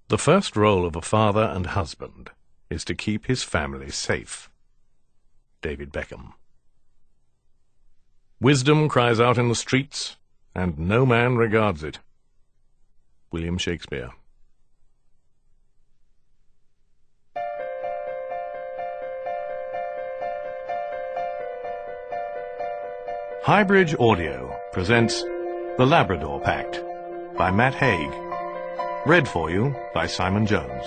The first role of a father and husband is to keep his family safe. David Beckham. Wisdom cries out in the streets, and no man regards it. William Shakespeare. Highbridge Audio presents The Labrador Pact by Matt Haig. Read for you by Simon Jones.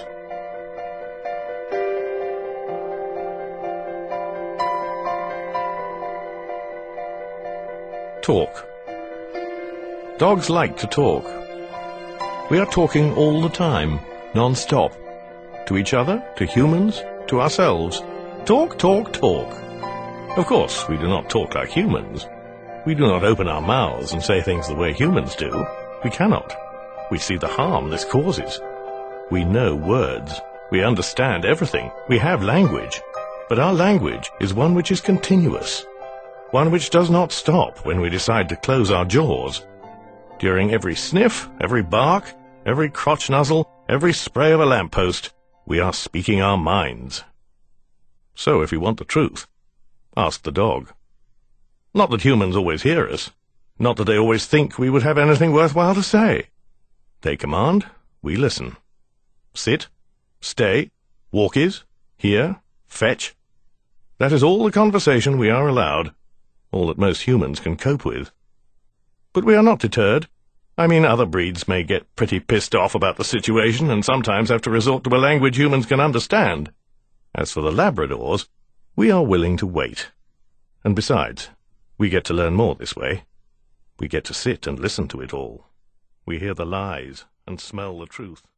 Talk. Dogs like to talk. We are talking all the time, non-stop. To each other, to humans, to ourselves. Talk, talk, talk. Of course, we do not talk like humans. We do not open our mouths and say things the way humans do. We cannot. We see the harm this causes. We know words. We understand everything. We have language. But our language is one which is continuous. One which does not stop when we decide to close our jaws. During every sniff, every bark, every crotch nuzzle, every spray of a lamppost, we are speaking our minds. So if you want the truth, ask the dog. Not that humans always hear us. Not that they always think we would have anything worthwhile to say. They command, we listen. Sit, stay, walkies, hear, fetch. That is all the conversation we are allowed, all that most humans can cope with. But we are not deterred. I mean, other breeds may get pretty pissed off about the situation and sometimes have to resort to a language humans can understand. As for the Labradors, we are willing to wait. And besides, we get to learn more this way. We get to sit and listen to it all. We hear the lies and smell the truth.